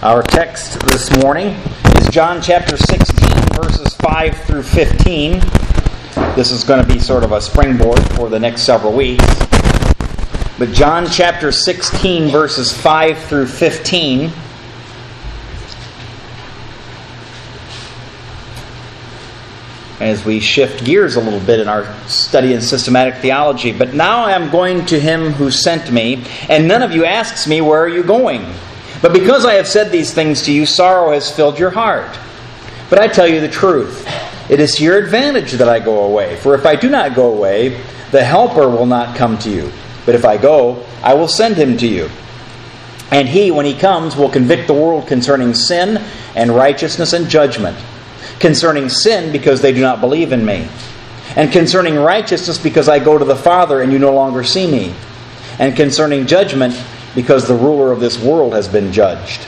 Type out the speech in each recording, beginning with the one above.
Our text this morning is John chapter 16, verses 5 through 15. This is going to be sort of a springboard for the next several weeks. But John chapter 16, verses 5 through 15. As we shift gears a little bit in our study in systematic theology. But now I am going to him who sent me, and none of you asks me, where are you going? But because I have said these things to you, sorrow has filled your heart. But I tell you the truth. It is to your advantage that I go away. For if I do not go away, the Helper will not come to you. But if I go, I will send him to you. And he, when he comes, will convict the world concerning sin and righteousness and judgment. Concerning sin, because they do not believe in me. And concerning righteousness, because I go to the Father and you no longer see me. And concerning judgment, because the ruler of this world has been judged.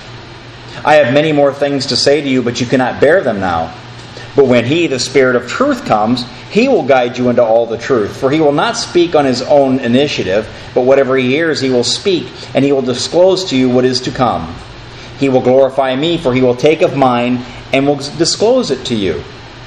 I have many more things to say to you, but you cannot bear them now. But when He, the Spirit of truth, comes, He will guide you into all the truth. For He will not speak on His own initiative, but whatever He hears He will speak, and He will disclose to you what is to come. He will glorify me, for He will take of mine and will disclose it to you.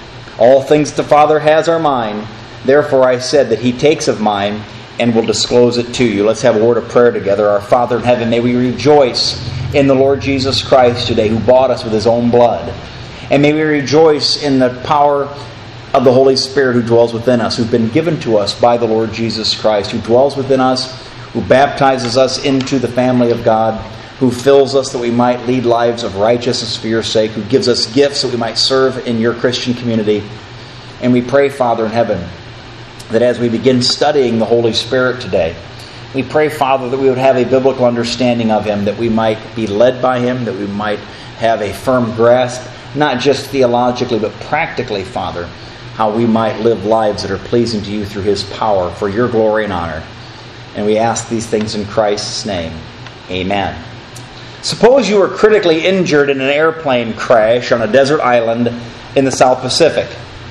All things the Father has are mine. Therefore I said that He takes of mine and will disclose it to you. Let's have a word of prayer together. Our Father in heaven, may we rejoice in the Lord Jesus Christ today, who bought us with His own blood. And may we rejoice in the power of the Holy Spirit who dwells within us, who's been given to us by the Lord Jesus Christ, who dwells within us, who baptizes us into the family of God, who fills us that we might lead lives of righteousness for your sake, who gives us gifts that we might serve in your Christian community. And we pray, Father in heaven, that as we begin studying the Holy Spirit today, we pray, Father, that we would have a biblical understanding of Him, that we might be led by Him, that we might have a firm grasp, not just theologically, but practically, Father, how we might live lives that are pleasing to you through His power, for your glory and honor. And we ask these things in Christ's name. Amen. Suppose you were critically injured in an airplane crash on a desert island in the South Pacific.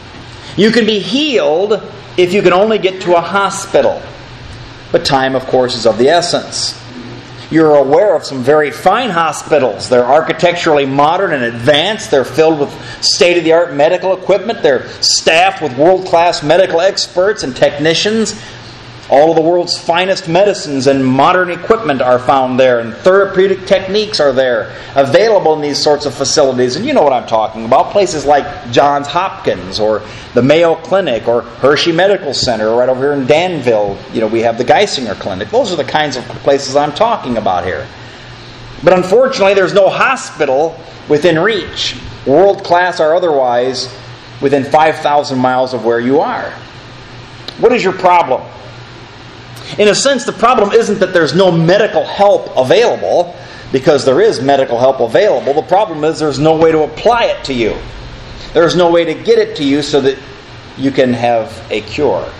You can be healed if you can only get to a hospital. But time, of course, is of the essence. You're aware of some very fine hospitals. They're architecturally modern and advanced. They're filled with state-of-the-art medical equipment. They're staffed with world-class medical experts and technicians. All of the world's finest medicines and modern equipment are found there, and therapeutic techniques are there, available in these sorts of facilities. And you know what I'm talking about. Places like Johns Hopkins or the Mayo Clinic or Hershey Medical Center, right over here in Danville. You know, we have the Geisinger Clinic. Those are the kinds of places I'm talking about here. But unfortunately, there's no hospital within reach, world-class or otherwise, within 5,000 miles of where you are. What is your problem? In a sense, the problem isn't that there's no medical help available, because there is medical help available. The problem is there's no way to apply it to you. There's no way to get it to you so that you can have a cure.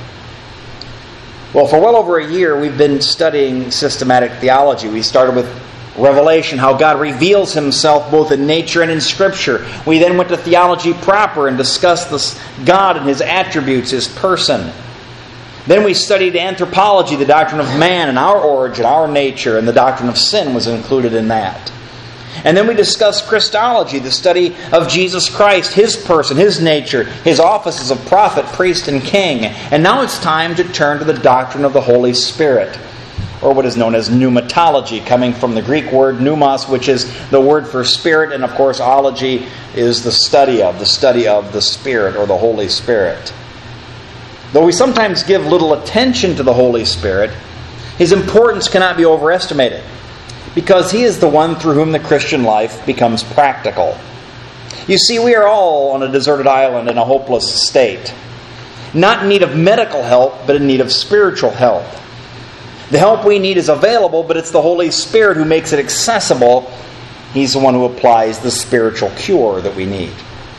Well, for well over a year, we've been studying systematic theology. We started with Revelation, how God reveals Himself both in nature and in Scripture. We then went to theology proper and discussed this God and His attributes, His person. Then we studied anthropology, the doctrine of man and our origin, our nature, and the doctrine of sin was included in that. And then we discussed Christology, the study of Jesus Christ, His person, His nature, His offices of prophet, priest, and king. And now it's time to turn to the doctrine of the Holy Spirit, or what is known as pneumatology, coming from the Greek word pneumos, which is the word for spirit, and of course ology is the study of the Spirit, or the Holy Spirit. Though we sometimes give little attention to the Holy Spirit, His importance cannot be overestimated, because He is the one through whom the Christian life becomes practical. You see, we are all on a deserted island in a hopeless state, not in need of medical help, but in need of spiritual help. The help we need is available, but it's the Holy Spirit who makes it accessible. He's the one who applies the spiritual cure that we need.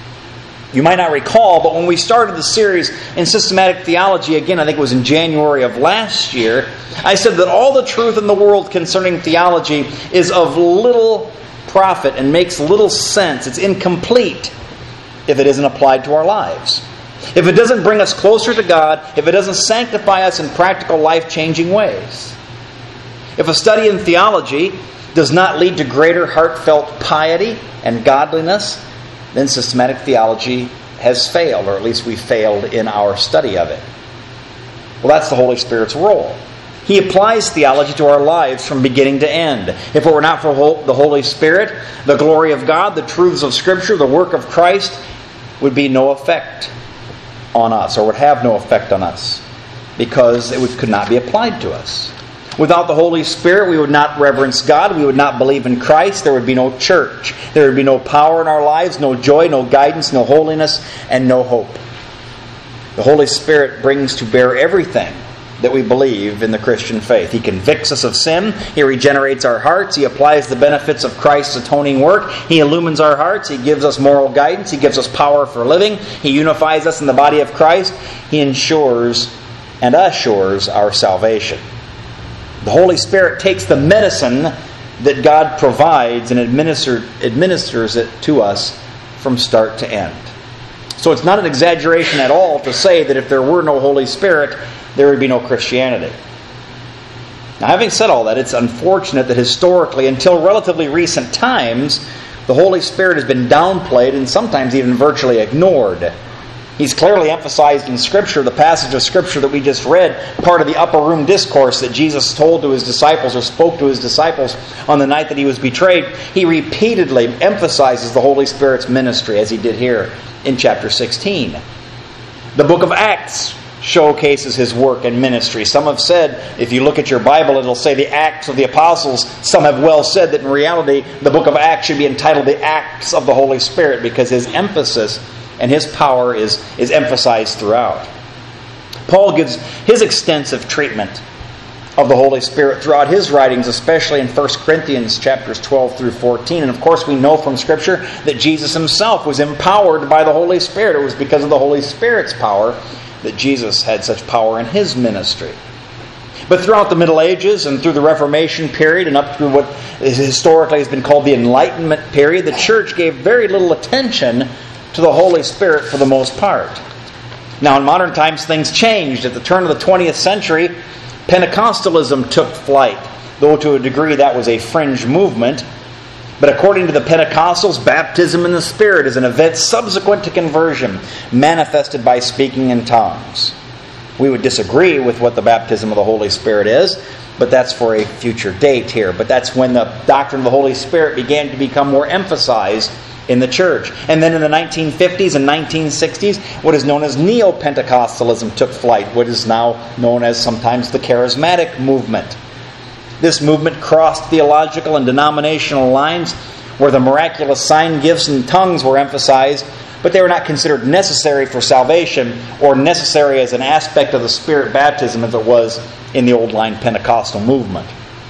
You might not recall, but when we started the series in systematic theology, again, I think it was in January of last year, I said that all the truth in the world concerning theology is of little profit and makes little sense. It's incomplete if it isn't applied to our lives. If it doesn't bring us closer to God, if it doesn't sanctify us in practical, life-changing ways. If a study in theology does not lead to greater heartfelt piety and godliness, then systematic theology has failed, or at least we failed in our study of it. Well, that's the Holy Spirit's role. He applies theology to our lives from beginning to end. If it were not for the Holy Spirit, the glory of God, the truths of Scripture, the work of Christ would be no effect on us, or would have no effect on us, because it could not be applied to us. Without the Holy Spirit, we would not reverence God. We would not believe in Christ. There would be no church. There would be no power in our lives, no joy, no guidance, no holiness, and no hope. The Holy Spirit brings to bear everything that we believe in the Christian faith. He convicts us of sin. He regenerates our hearts. He applies the benefits of Christ's atoning work. He illumines our hearts. He gives us moral guidance. He gives us power for living. He unifies us in the body of Christ. He ensures and assures our salvation. The Holy Spirit takes the medicine that God provides and administers it to us from start to end. So it's not an exaggeration at all to say that if there were no Holy Spirit, there would be no Christianity. Now, having said all that, it's unfortunate that historically, until relatively recent times, the Holy Spirit has been downplayed and sometimes even virtually ignored. He's clearly emphasized in Scripture, the passage of Scripture that we just read, part of the upper room discourse that Jesus told to His disciples or spoke to His disciples on the night that He was betrayed. He repeatedly emphasizes the Holy Spirit's ministry, as He did here in chapter 16. The book of Acts showcases His work and ministry. Some have said, if you look at your Bible, it'll say the Acts of the Apostles. Some have well said that in reality, the book of Acts should be entitled the Acts of the Holy Spirit, because His emphasis and His power is emphasized throughout. Paul gives his extensive treatment of the Holy Spirit throughout his writings, especially in 1 Corinthians chapters 12 through 14. And of course we know from Scripture that Jesus Himself was empowered by the Holy Spirit. It was because of the Holy Spirit's power that Jesus had such power in His ministry. But throughout the Middle Ages and through the Reformation period and up through what historically has been called the Enlightenment period, the church gave very little attention to the Holy Spirit for the most part. Now, in modern times, things changed. At the turn of the 20th century, Pentecostalism took flight, though to a degree that was a fringe movement. But according to the Pentecostals, baptism in the Spirit is an event subsequent to conversion, manifested by speaking in tongues. We would disagree with what the baptism of the Holy Spirit is, but that's for a future date here. But that's when the doctrine of the Holy Spirit began to become more emphasized in the church. And then in the 1950s and 1960s, what is known as Neo-Pentecostalism took flight, what is now known as sometimes the Charismatic movement. This movement crossed theological and denominational lines where the miraculous sign gifts and tongues were emphasized, but they were not considered necessary for salvation or necessary as an aspect of the Spirit baptism as it was in the old line Pentecostal movement.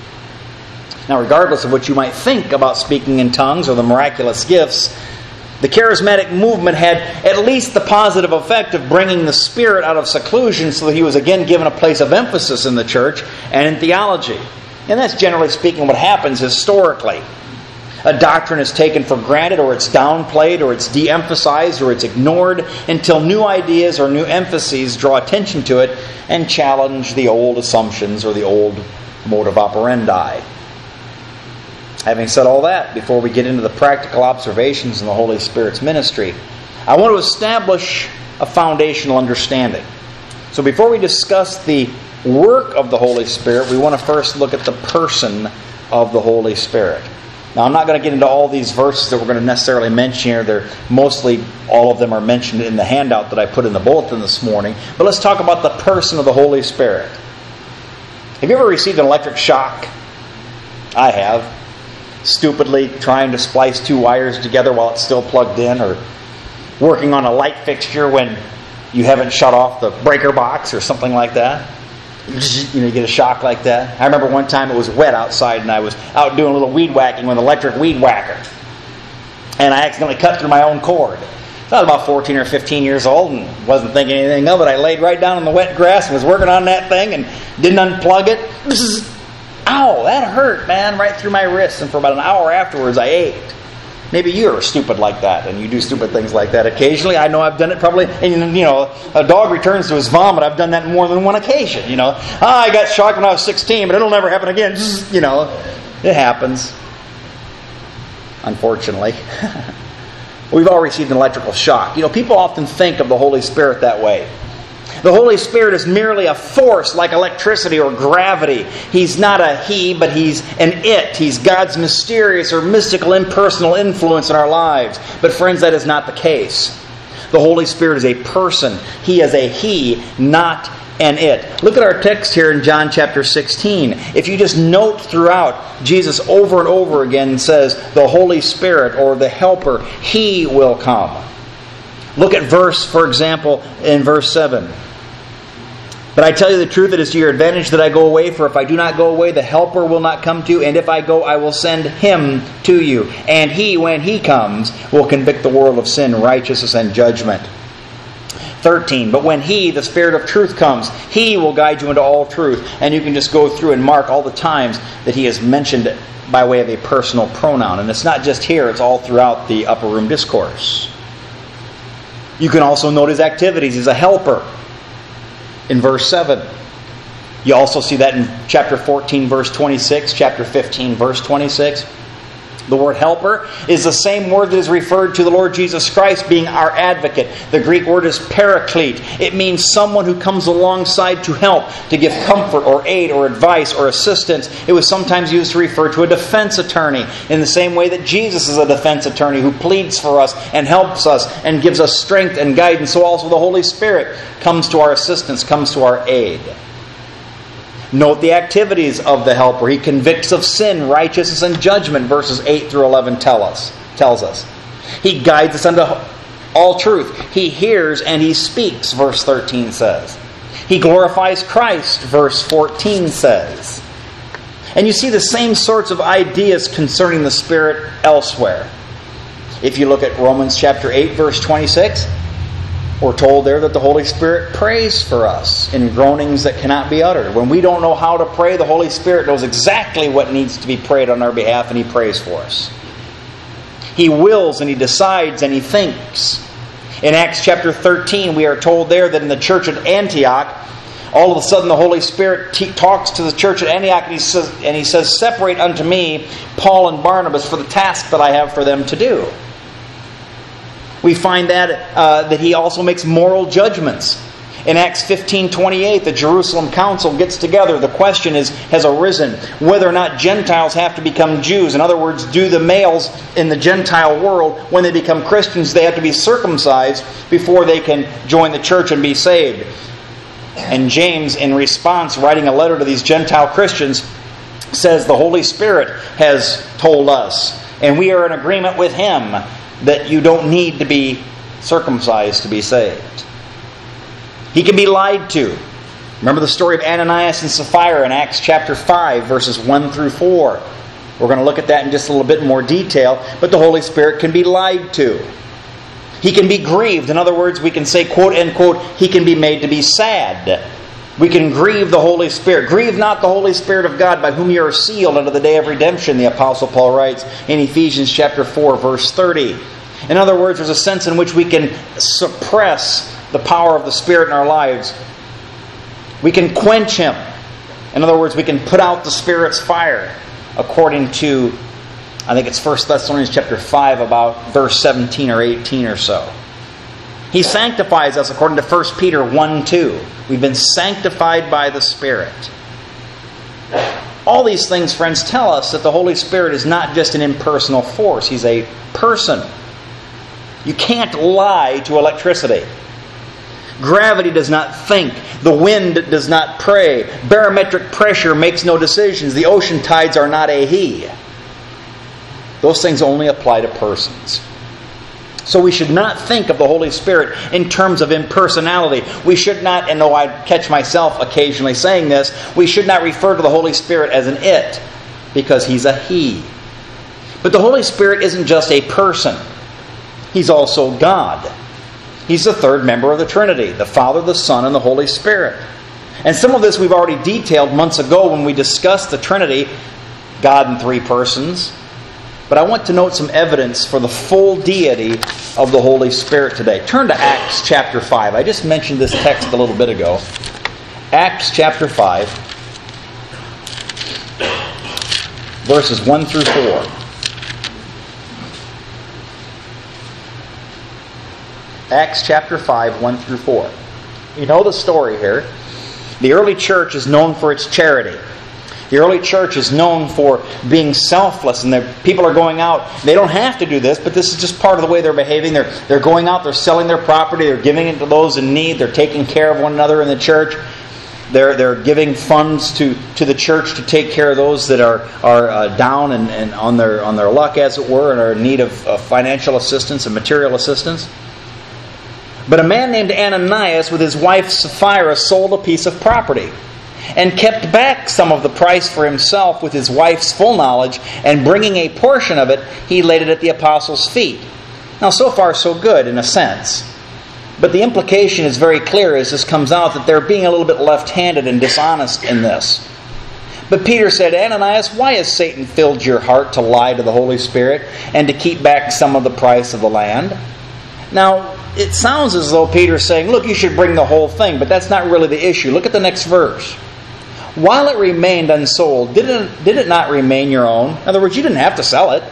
Now, regardless of what you might think about speaking in tongues or the miraculous gifts, the charismatic movement had at least the positive effect of bringing the Spirit out of seclusion so that He was again given a place of emphasis in the church and in theology. And that's generally speaking what happens historically. A doctrine is taken for granted, or it's downplayed, or it's de-emphasized, or it's ignored until new ideas or new emphases draw attention to it and challenge the old assumptions or the old modus operandi. Having said all that, before we get into the practical observations in the Holy Spirit's ministry, I want to establish a foundational understanding. So before we discuss the work of the Holy Spirit, we want to first look at the person of the Holy Spirit. Now, I'm not going to get into all these verses that we're going to necessarily mention here. They're mostly, all of them are mentioned in the handout that I put in the bulletin this morning. But let's talk about the person of the Holy Spirit. Have you ever received an electric shock? I have. Stupidly trying to splice two wires together while it's still plugged in, or working on a light fixture when you haven't shut off the breaker box or something like that. You get a shock like that. I remember one time it was wet outside and I was out doing a little weed whacking with an electric weed whacker, and I accidentally cut through my own cord. So I was about 14 or 15 years old and wasn't thinking anything of it. I laid right down in the wet grass and was working on that thing and didn't unplug it. Ow, that hurt, man, right through my wrist. And for about an hour afterwards, I ached. Maybe you're stupid like that, and you do stupid things like that occasionally. I know I've done it probably. And, a dog returns to his vomit. I've done that more than one occasion, I got shocked when I was 16, but it'll never happen again, It happens. Unfortunately. We've all received an electrical shock. People often think of the Holy Spirit that way. The Holy Spirit is merely a force like electricity or gravity. He's not a He, but He's an It. He's God's mysterious or mystical impersonal influence in our lives. But friends, that is not the case. The Holy Spirit is a person. He is a He, not an It. Look at our text here in John chapter 16. If you just note throughout, Jesus over and over again says, the Holy Spirit or the Helper, He will come. Look at for example, in verse 7. But I tell you the truth, it is to your advantage that I go away, for if I do not go away, the Helper will not come to you, and if I go, I will send Him to you. And He, when He comes, will convict the world of sin, righteousness, and judgment. 13. But when He, the Spirit of truth, comes, He will guide you into all truth. And you can just go through and mark all the times that He is mentioned by way of a personal pronoun. And it's not just here, it's all throughout the upper room discourse. You can also note His activities. He's a helper in verse 7. You also see that in chapter 14, verse 26, chapter 15, verse 26. The word helper is the same word that is referred to the Lord Jesus Christ being our advocate. The Greek word is paraclete. It means someone who comes alongside to help, to give comfort or aid or advice or assistance. It was sometimes used to refer to a defense attorney in the same way that Jesus is a defense attorney who pleads for us and helps us and gives us strength and guidance. So also the Holy Spirit comes to our assistance, comes to our aid. Note the activities of the helper. He convicts of sin, righteousness, and judgment, verses 8 through 11 tells us. He guides us unto all truth. He hears and He speaks, verse 13 says. He glorifies Christ, verse 14 says. And you see the same sorts of ideas concerning the Spirit elsewhere. If you look at Romans chapter 8, verse 26, we're told there that the Holy Spirit prays for us in groanings that cannot be uttered. When we don't know how to pray, the Holy Spirit knows exactly what needs to be prayed on our behalf, and He prays for us. He wills and He decides and He thinks. In Acts chapter 13, we are told there that in the church at Antioch, all of a sudden the Holy Spirit talks to the church at Antioch and he says, separate unto me Paul and Barnabas for the task that I have for them to do. We find that He also makes moral judgments. In Acts 15:28, the Jerusalem Council gets together. The question has arisen whether or not Gentiles have to become Jews. In other words, do the males in the Gentile world, when they become Christians, they have to be circumcised before they can join the church and be saved? And James, in response, writing a letter to these Gentile Christians, says the Holy Spirit has told us, and we are in agreement with Him, that you don't need to be circumcised to be saved. He can be lied to. Remember the story of Ananias and Sapphira in Acts chapter 5, verses 1 through 4. We're going to look at that in just a little bit more detail. But the Holy Spirit can be lied to. He can be grieved. In other words, we can say, quote, end quote, He can be made to be sad. We can grieve the Holy Spirit. Grieve not the Holy Spirit of God, by whom you are sealed unto the day of redemption, the Apostle Paul writes in Ephesians chapter 4, verse 30. In other words, there's a sense in which we can suppress the power of the Spirit in our lives. We can quench Him. In other words, we can put out the Spirit's fire, according to, I think it's 1 Thessalonians chapter 5, about verse 17 or 18 or so. He sanctifies us according to 1 Peter 1:2. We've been sanctified by the Spirit. All these things, friends, tell us that the Holy Spirit is not just an impersonal force. He's a person. You can't lie to electricity. Gravity does not think. The wind does not pray. Barometric pressure makes no decisions. The ocean tides are not a He. Those things only apply to persons. So we should not think of the Holy Spirit in terms of impersonality. We should not, and though I catch myself occasionally saying this, we should not refer to the Holy Spirit as an it, because He's a He. But the Holy Spirit isn't just a person. He's also God. He's the third member of the Trinity, the Father, the Son, and the Holy Spirit. And some of this we've already detailed months ago when we discussed the Trinity, God in three persons. But I want to note some evidence for the full deity of the Holy Spirit today. Turn to Acts chapter 5. I just mentioned this text a little bit ago. Acts chapter 5. verses 1 through 4. Acts chapter 5, 1 through 4. You know the story here. The early church is known for its charity. The early church is known for being selfless, and people are going out. They don't have to do this, but this is just part of the way they're behaving. They're going out, they're selling their property, they're giving it to those in need, they're taking care of one another in the church. They're giving funds to the church to take care of those that are down and on their luck, as it were, and are in need of financial assistance and material assistance. But a man named Ananias with his wife Sapphira sold a piece of property and kept back some of the price for himself with his wife's full knowledge, and bringing a portion of it, he laid it at the apostles' feet. Now, so far, so good, in a sense. But the implication is very clear as this comes out, that they're being a little bit left-handed and dishonest in this. But Peter said, Ananias, why has Satan filled your heart to lie to the Holy Spirit and to keep back some of the price of the land? Now, it sounds as though Peter's saying, look, you should bring the whole thing, but that's not really the issue. Look at the next verse. While it remained unsold, did it not remain your own? In other words, you didn't have to sell it.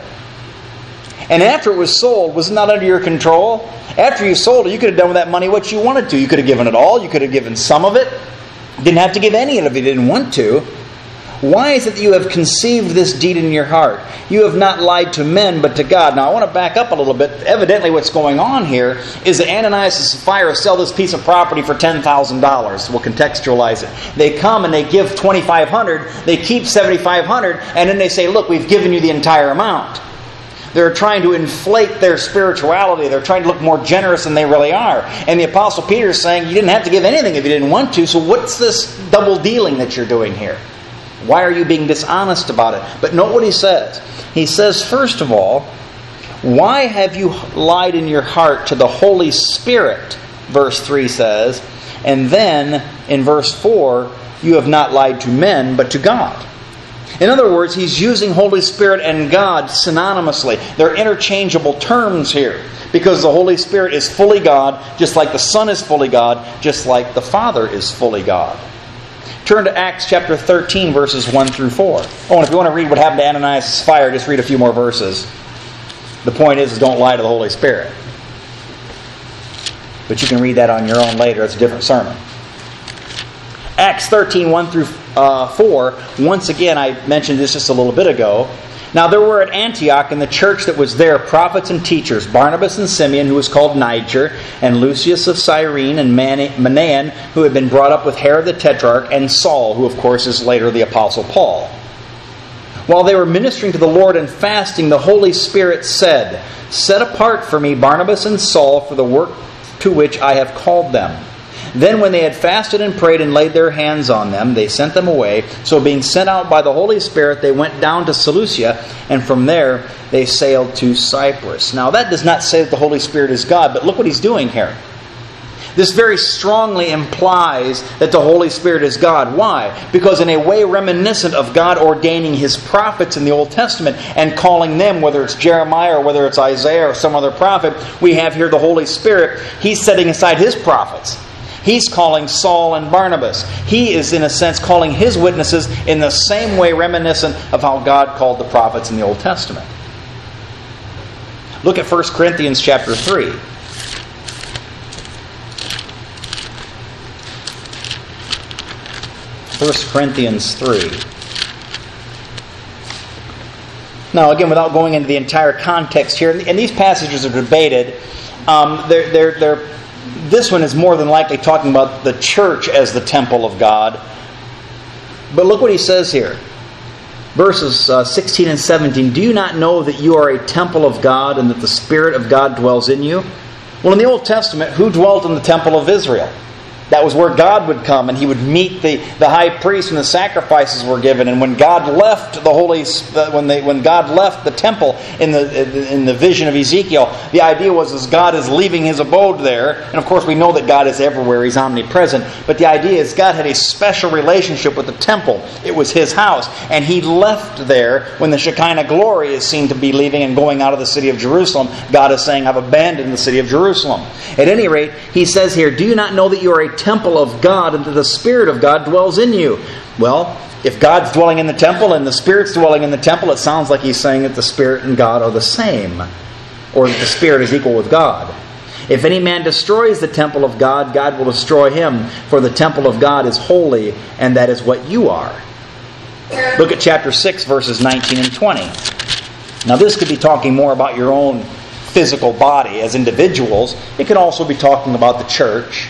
And after it was sold, was it not under your control? After you sold it, you could have done with that money what you wanted to. You could have given it all. You could have given some of it. You didn't have to give any of it if you didn't want to. Why is it that you have conceived this deed in your heart? You have not lied to men, but to God. Now, I want to back up a little bit. Evidently, what's going on here is that Ananias and Sapphira sell this piece of property for $10,000. We'll contextualize it. They come and they give $2,500. They keep $7,500, and then they say, look, we've given you the entire amount. They're trying to inflate their spirituality. They're trying to look more generous than they really are. And the Apostle Peter is saying, you didn't have to give anything if you didn't want to, so what's this double dealing that you're doing here? Why are you being dishonest about it? But note what he says. He says, first of all, why have you lied in your heart to the Holy Spirit? Verse 3 says. And then, in verse 4, you have not lied to men, but to God. In other words, he's using Holy Spirit and God synonymously. They're interchangeable terms here, because the Holy Spirit is fully God, just like the Son is fully God, just like the Father is fully God. Turn to Acts chapter 13, verses 1 through 4. Oh, and if you want to read what happened to Ananias and Sapphira, just read a few more verses. The point is don't lie to the Holy Spirit. But you can read that on your own later. It's a different sermon. Acts 13, 1 through 4. Once again, I mentioned this just a little bit ago. Now there were at Antioch in the church that was there prophets and teachers, Barnabas and Simeon, who was called Niger, and Lucius of Cyrene, and Manaen, who had been brought up with Herod the Tetrarch, and Saul, who of course is later the Apostle Paul. While they were ministering to the Lord and fasting, the Holy Spirit said, Set apart for me Barnabas and Saul for the work to which I have called them. Then when they had fasted and prayed and laid their hands on them, they sent them away. So being sent out by the Holy Spirit, they went down to Seleucia, and from there they sailed to Cyprus. Now that does not say that the Holy Spirit is God, but look what he's doing here. This very strongly implies that the Holy Spirit is God. Why? Because in a way reminiscent of God ordaining His prophets in the Old Testament and calling them, whether it's Jeremiah or whether it's Isaiah or some other prophet, we have here the Holy Spirit. He's setting aside His prophets. He's calling Saul and Barnabas. He is, in a sense, calling his witnesses in the same way reminiscent of how God called the prophets in the Old Testament. Look at 1 Corinthians chapter 3. 1 Corinthians 3. Now, again, without going into the entire context here, and these passages are debated, this one is more than likely talking about the church as the temple of God. But look what he says here. Verses 16 and 17. Do you not know that you are a temple of God and that the Spirit of God dwells in you? Well, in the Old Testament, who dwelt in the temple of Israel? That was where God would come, and He would meet the high priest when the sacrifices were given. And when God left when God left the temple in the vision of Ezekiel, the idea was God is leaving His abode there. And of course, we know that God is everywhere; He's omnipresent. But the idea is God had a special relationship with the temple; it was His house, and He left there when the Shekinah glory is seen to be leaving and going out of the city of Jerusalem. God is saying, "I've abandoned the city of Jerusalem." At any rate, He says here, "Do you not know that you are a temple of God and that the Spirit of God dwells in you? Well, if God's dwelling in the temple and the Spirit's dwelling in the temple, it sounds like he's saying that the Spirit and God are the same, or that the Spirit is equal with God. If any man destroys the temple of God, God will destroy him, for the temple of God is holy, and that is what you are. Look at chapter 6, verses 19 and 20. Now this could be talking more about your own physical body as individuals. It can also be talking about the church.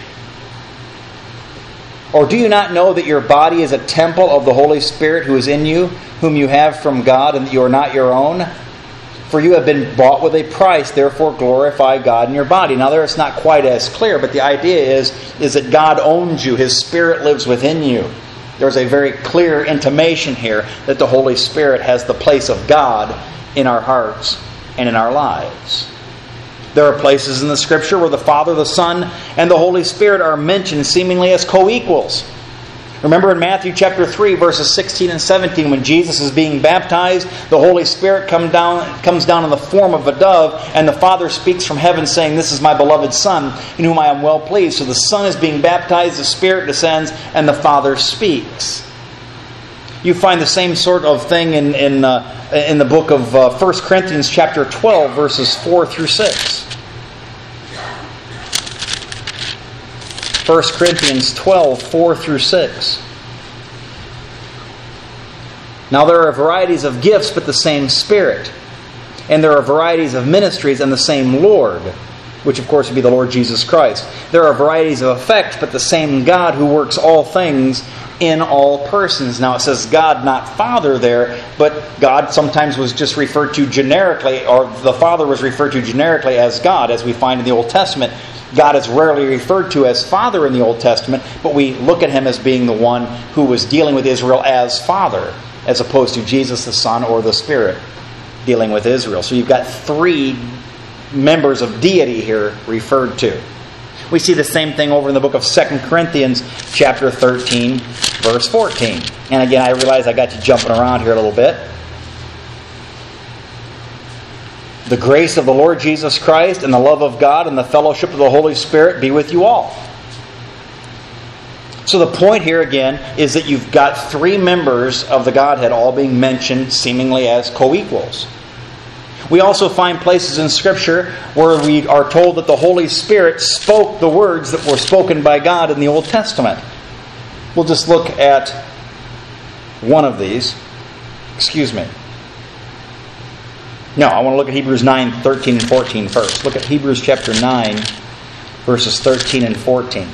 Or do you not know that your body is a temple of the Holy Spirit who is in you, whom you have from God, and that you are not your own? For you have been bought with a price, therefore glorify God in your body. Now there it's not quite as clear, but the idea is that God owns you. His Spirit lives within you. There's a very clear intimation here that the Holy Spirit has the place of God in our hearts and in our lives. There are places in the Scripture where the Father, the Son, and the Holy Spirit are mentioned seemingly as co-equals. Remember in Matthew chapter 3, verses 16 and 17, when Jesus is being baptized, the Holy Spirit comes down in the form of a dove, and the Father speaks from heaven saying, "This is my beloved Son, in whom I am well pleased." So the Son is being baptized, the Spirit descends, and the Father speaks. You find the same sort of thing in the book of 1 Corinthians chapter 12, verses 4 through 6. 1 Corinthians 12, 4 through 6. Now there are varieties of gifts, but the same Spirit. And there are varieties of ministries, and the same Lord, which of course would be the Lord Jesus Christ. There are varieties of effects, but the same God who works all things in all persons. Now it says God, not Father there, but God sometimes was just referred to generically, or the Father was referred to generically as God, as we find in the Old Testament. God is rarely referred to as Father in the Old Testament, but we look at Him as being the one who was dealing with Israel as Father, as opposed to Jesus the Son or the Spirit dealing with Israel. So you've got three members of deity here referred to. We see the same thing over in the book of 2 Corinthians chapter 13, verse 14. And again, I realize I got you jumping around here a little bit. The grace of the Lord Jesus Christ and the love of God and the fellowship of the Holy Spirit be with you all. So the point here again is that you've got three members of the Godhead all being mentioned seemingly as co-equals. We also find places in Scripture where we are told that the Holy Spirit spoke the words that were spoken by God in the Old Testament. We'll just look at one of these. No, I want to look at Hebrews 9, 13 and 14 first. Look at Hebrews chapter 9, verses 13 and 14.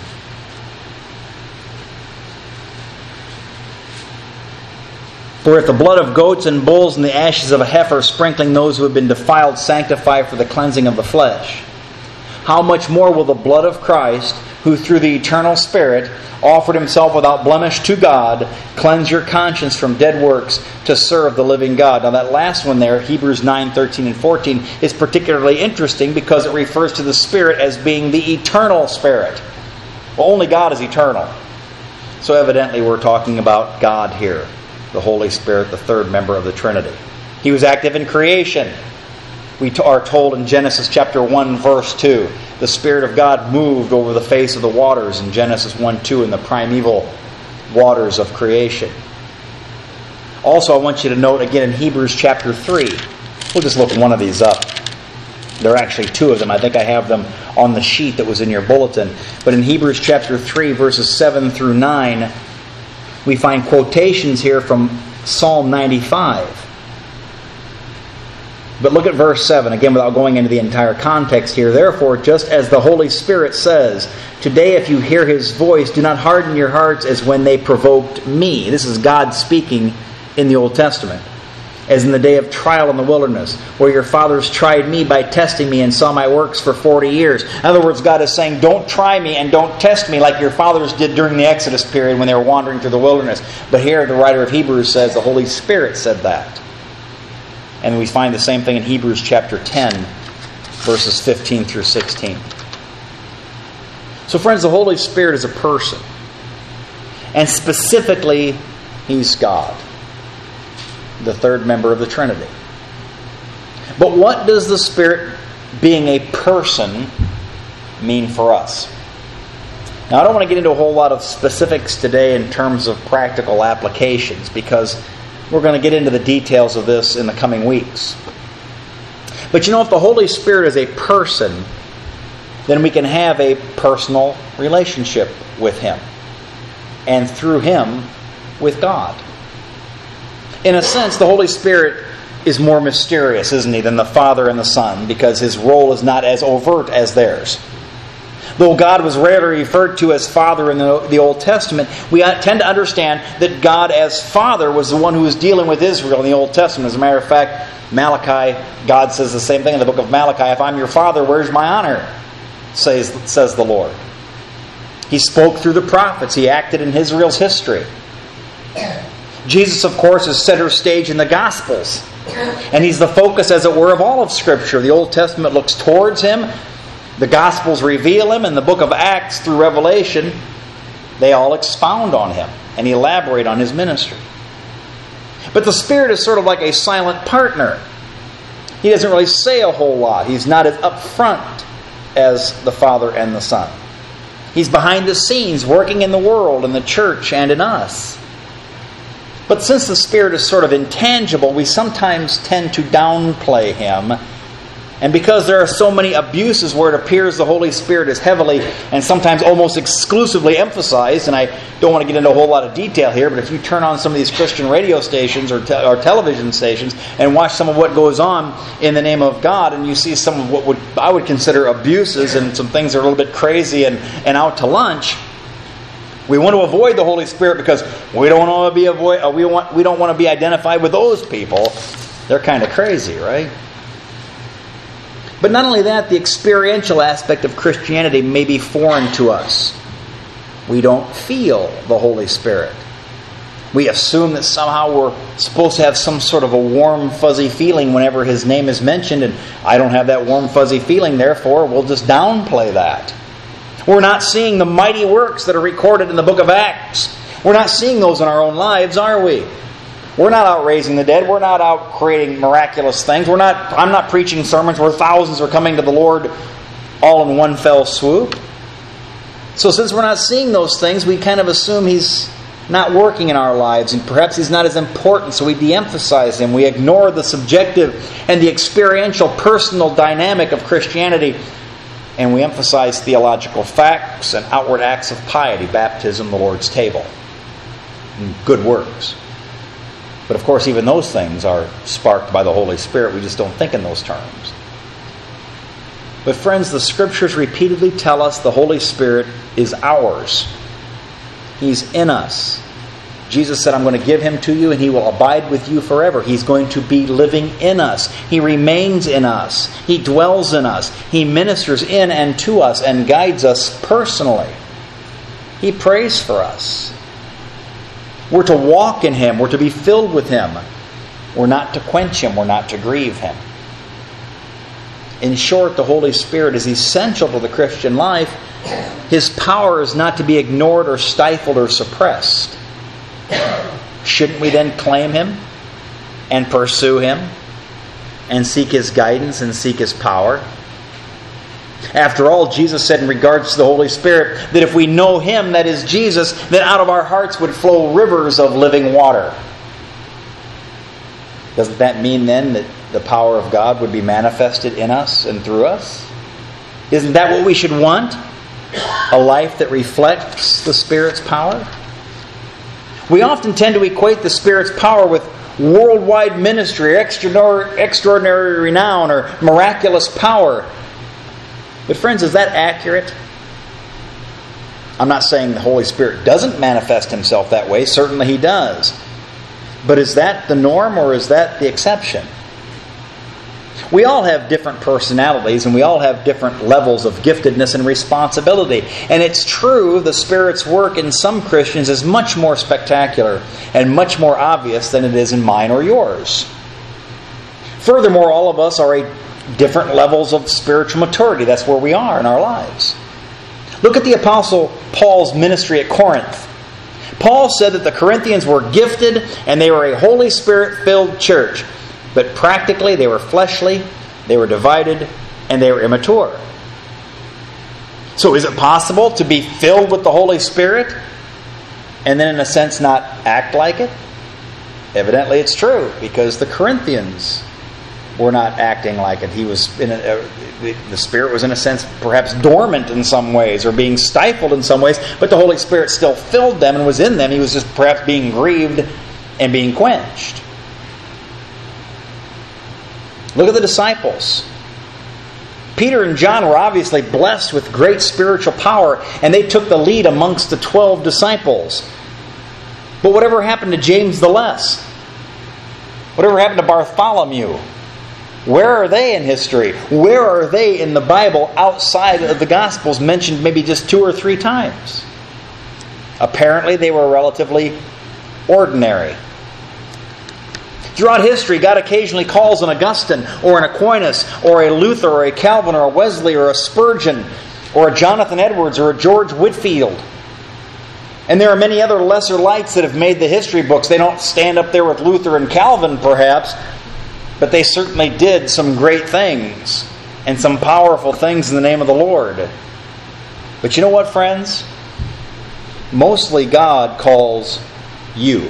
For if the blood of goats and bulls and the ashes of a heifer, sprinkling those who have been defiled, sanctify for the cleansing of the flesh, how much more will the blood of Christ, who through the eternal Spirit offered Himself without blemish to God, cleanse your conscience from dead works to serve the living God. Now that last one there, Hebrews 9, 13 and 14, is particularly interesting because it refers to the Spirit as being the eternal Spirit. Well, only God is eternal. So evidently we're talking about God here, the Holy Spirit, the third member of the Trinity. He was active in creation. We are told in Genesis chapter 1, verse 2, the Spirit of God moved over the face of the waters in Genesis 1, 2, in the primeval waters of creation. Also, I want you to note again in Hebrews chapter 3. We'll just look one of these up. There are actually two of them. I think I have them on the sheet that was in your bulletin. But in Hebrews chapter 3, verses 7 through 9, we find quotations here from Psalm 95. But look at verse 7, again without going into the entire context here. Therefore, just as the Holy Spirit says, today if you hear His voice, do not harden your hearts as when they provoked me. This is God speaking in the Old Testament. As in the day of trial in the wilderness, where your fathers tried me by testing me and saw my works for 40 years. In other words, God is saying, don't try me and don't test me like your fathers did during the Exodus period when they were wandering through the wilderness. But here the writer of Hebrews says the Holy Spirit said that. And we find the same thing in Hebrews chapter 10, verses 15 through 16. So friends, the Holy Spirit is a person. And specifically, He's God, the third member of the Trinity. But what does the Spirit being a person mean for us? Now, I don't want to get into a whole lot of specifics today in terms of practical applications, because we're going to get into the details of this in the coming weeks. But if the Holy Spirit is a person, then we can have a personal relationship with Him, and through Him with God. In a sense, the Holy Spirit is more mysterious, isn't He, than the Father and the Son, because His role is not as overt as theirs. Though God was rarely referred to as Father in the Old Testament, we tend to understand that God as Father was the one who was dealing with Israel in the Old Testament. As a matter of fact, Malachi, God says the same thing in the book of Malachi. If I'm your Father, where's my honor? Says the Lord. He spoke through the prophets. He acted in Israel's history. Jesus, of course, is center stage in the Gospels. And He's the focus, as it were, of all of Scripture. The Old Testament looks towards Him. The Gospels reveal Him, and the book of Acts through Revelation, they all expound on Him and elaborate on His ministry. But the Spirit is sort of like a silent partner. He doesn't really say a whole lot. He's not as upfront as the Father and the Son. He's behind the scenes, working in the world, in the church, and in us. But since the Spirit is sort of intangible, we sometimes tend to downplay Him. And because there are so many abuses where it appears the Holy Spirit is heavily and sometimes almost exclusively emphasized, and I don't want to get into a whole lot of detail here, but if you turn on some of these Christian radio stations or television stations and watch some of what goes on in the name of God, and you see some of what I would consider abuses and some things that are a little bit crazy and out to lunch, we want to avoid the Holy Spirit because we don't want to be identified with those people. They're kind of crazy, right? But not only that, the experiential aspect of Christianity may be foreign to us. We don't feel the Holy Spirit. We assume that somehow we're supposed to have some sort of a warm, fuzzy feeling whenever His name is mentioned, and I don't have that warm, fuzzy feeling, therefore we'll just downplay that. We're not seeing the mighty works that are recorded in the book of Acts. We're not seeing those in our own lives, are we? We're not out raising the dead. We're not out creating miraculous things. I'm not preaching sermons where thousands are coming to the Lord all in one fell swoop. So since we're not seeing those things, we kind of assume He's not working in our lives, and perhaps He's not as important, so we de-emphasize Him. We ignore the subjective and the experiential, personal dynamic of Christianity, and we emphasize theological facts and outward acts of piety, baptism, the Lord's table, and good works. But of course, even those things are sparked by the Holy Spirit. We just don't think in those terms. But friends, the Scriptures repeatedly tell us the Holy Spirit is ours. He's in us. Jesus said, I'm going to give Him to you and He will abide with you forever. He's going to be living in us. He remains in us. He dwells in us. He ministers in and to us and guides us personally. He prays for us. We're to walk in Him. We're to be filled with Him. We're not to quench Him. We're not to grieve Him. In short, the Holy Spirit is essential to the Christian life. His power is not to be ignored or stifled or suppressed. Shouldn't we then claim Him and pursue Him and seek His guidance and seek His power? After all, Jesus said in regards to the Holy Spirit that if we know Him, that is Jesus, then out of our hearts would flow rivers of living water. Doesn't that mean then that the power of God would be manifested in us and through us? Isn't that what we should want? A life that reflects the Spirit's power? We often tend to equate the Spirit's power with worldwide ministry or extraordinary renown or miraculous power. But friends, is that accurate? I'm not saying the Holy Spirit doesn't manifest Himself that way. Certainly He does. But is that the norm or is that the exception? We all have different personalities and we all have different levels of giftedness and responsibility. And it's true, the Spirit's work in some Christians is much more spectacular and much more obvious than it is in mine or yours. Furthermore, all of us are at different levels of spiritual maturity. That's where we are in our lives. Look at the Apostle Paul's ministry at Corinth. Paul said that the Corinthians were gifted and they were a Holy Spirit-filled church. But practically they were fleshly, they were divided, and they were immature. So is it possible to be filled with the Holy Spirit and then in a sense not act like it? Evidently it's true, because the Corinthians were not acting like it. The Spirit was in a sense perhaps dormant in some ways or being stifled in some ways, but the Holy Spirit still filled them and was in them. He was just perhaps being grieved and being quenched. Look at the disciples. Peter and John were obviously blessed with great spiritual power, and they took the lead amongst the 12 disciples. But whatever happened to James the Less? Whatever happened to Bartholomew? Where are they in history? Where are they in the Bible outside of the Gospels, mentioned maybe just 2 or 3 times? Apparently they were relatively ordinary. Throughout history, God occasionally calls an Augustine or an Aquinas or a Luther or a Calvin or a Wesley or a Spurgeon or a Jonathan Edwards or a George Whitefield. And there are many other lesser lights that have made the history books. They don't stand up there with Luther and Calvin, perhaps, but they certainly did some great things and some powerful things in the name of the Lord. But you know what, friends? Mostly God calls you.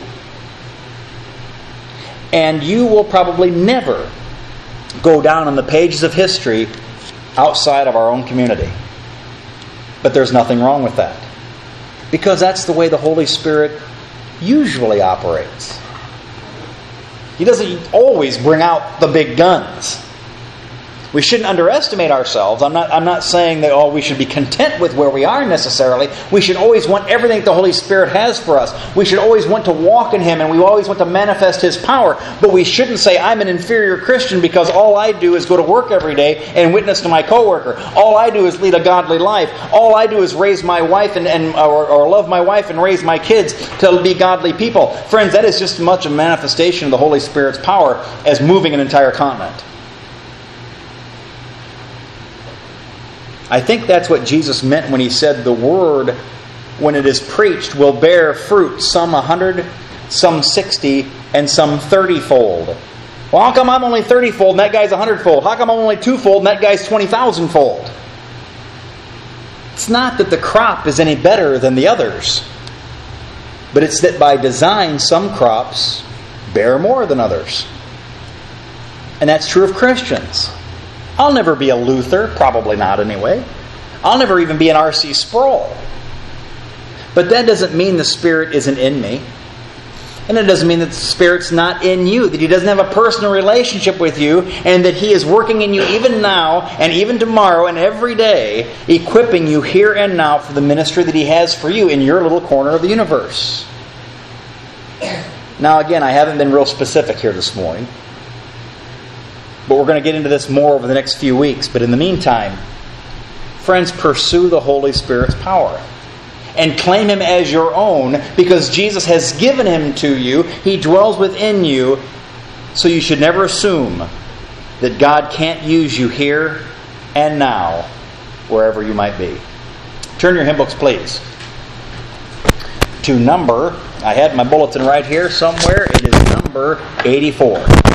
And you will probably never go down in the pages of history outside of our own community. But there's nothing wrong with that, because that's the way the Holy Spirit usually operates. He doesn't always bring out the big guns. We shouldn't underestimate ourselves. I'm not saying that we should be content with where we are necessarily. We should always want everything the Holy Spirit has for us. We should always want to walk in Him, and we always want to manifest His power. But we shouldn't say, I'm an inferior Christian because all I do is go to work every day and witness to my coworker. All I do is lead a godly life. All I do is raise my wife or love my wife and raise my kids to be godly people. Friends, that is just as much a manifestation of the Holy Spirit's power as moving an entire continent. I think that's what Jesus meant when He said the Word, when it is preached, will bear fruit, some 100, some 60, and some 30-fold. Well, how come I'm only 30-fold and that guy's 100-fold? How come I'm only 2-fold and that guy's 20,000-fold? It's not that the crop is any better than the others, but it's that by design some crops bear more than others. And that's true of Christians. I'll never be a Luther, probably not anyway. I'll never even be an R.C. Sproul. But that doesn't mean the Spirit isn't in me. And it doesn't mean that the Spirit's not in you, that He doesn't have a personal relationship with you, and that He is working in you even now, and even tomorrow, and every day, equipping you here and now for the ministry that He has for you in your little corner of the universe. Now again, I haven't been real specific here this morning, but we're going to get into this more over the next few weeks. But in the meantime, friends, pursue the Holy Spirit's power and claim Him as your own, because Jesus has given Him to you. He dwells within you, so you should never assume that God can't use you here and now, wherever you might be. Turn your hymn books, please, to number, I had my bulletin right here somewhere, it is number 84.